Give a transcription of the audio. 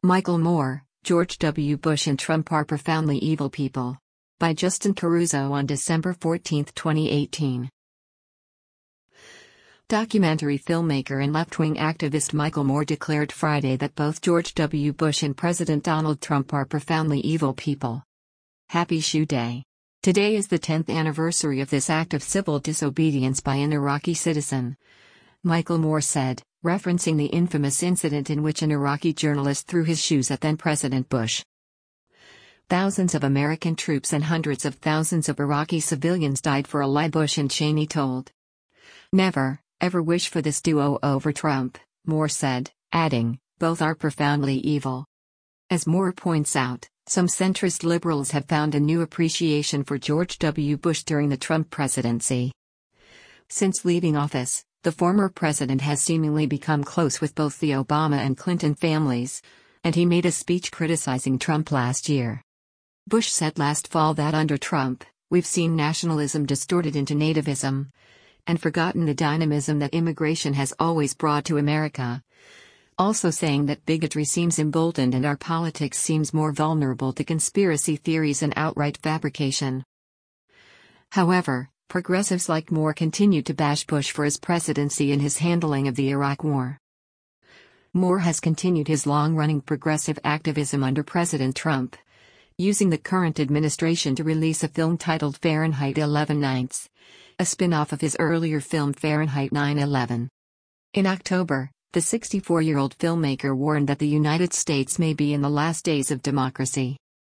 Michael Moore, George W. Bush and Trump are profoundly evil people. By Justin Caruso on December 14, 2018. Documentary filmmaker and left-wing activist Michael Moore declared Friday that both George W. Bush and President Donald Trump are profoundly evil people. Happy Shoe Day. Today is the 10th anniversary of this act of civil disobedience by an Iraqi citizen, Michael Moore said, referencing the infamous incident in which an Iraqi journalist threw his shoes at then-President Bush. Thousands of American troops and hundreds of thousands of Iraqi civilians died for a lie, Bush and Cheney told. Never, ever wish for this duo over Trump, Moore said, adding, both are profoundly evil. As Moore points out, some centrist liberals have found a new appreciation for George W. Bush during the Trump presidency. Since leaving office, the former president has seemingly become close with both the Obama and Clinton families, and he made a speech criticizing Trump last year. Bush said last fall that under Trump, we've seen nationalism distorted into nativism, and forgotten the dynamism that immigration has always brought to America. Also saying that bigotry seems emboldened and our politics seems more vulnerable to conspiracy theories and outright fabrication. However, progressives like Moore continue to bash Bush for his presidency and his handling of the Iraq War. Moore has continued his long-running progressive activism under President Trump, using the current administration to release a film titled Fahrenheit 11 Nights, a spin-off of his earlier film Fahrenheit 9/11. In October, the 64-year-old filmmaker warned that the United States may be in the last days of democracy.